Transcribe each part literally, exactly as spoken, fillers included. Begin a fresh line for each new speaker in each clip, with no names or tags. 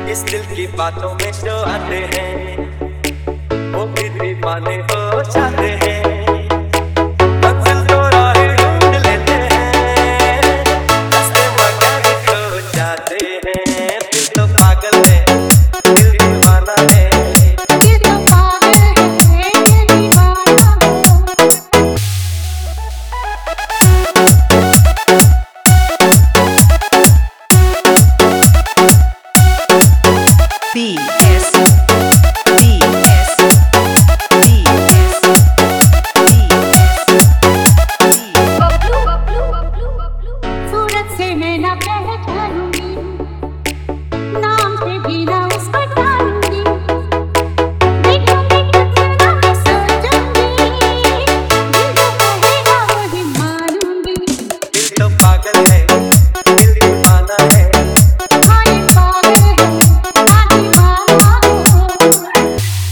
इस दिल की बातों में जो आते हैं वो भी दीवाने हो जाते हैं। मंजिल तो राहें ढूंढ लेते हैं, रास्ते मगर खो जाते हैं। दिल तो पागल है, दिल दीवाना है,
दिल तो पागल है, दिल दीवाना
B S B S B S B S
Bablu Bablu Bablu Bablu सूरत से मैं ना पहचानूंगी, नाम से भी ना उसको जानूंगी। देखूंगी कितना मैं सोचूंगी, दिल जो कहेगा वही मानूंगी।
दिल तो पागल है, दिल दीवाना है।
हाँ ये पागल है, हाँ दीवाना है।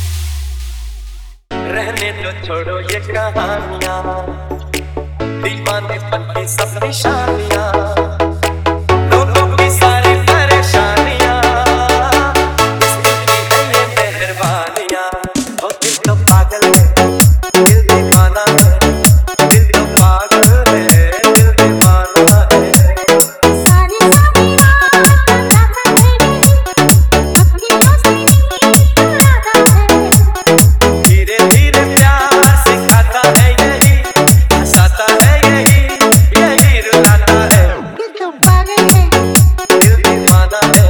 रहने दो छोड़ो ये कहानियाँ, दीवाने पन की सब निशानियाँ, लोगों की सारी परेशानियाँ, इसकी है ये मेहरबानियाँ। ओ दिल तो पागल है, दिल दीवाना है, दिल तो पागल है, दिल दीवाना है।
सारी सारी रात रात मेरी अखियों से नींद चुराता है।
धीरे धीरे प्यार सिखाता है यही, हंसाता है यही, यही रुलाता है।
दिल तो पागल है,
दिल दीवाना है।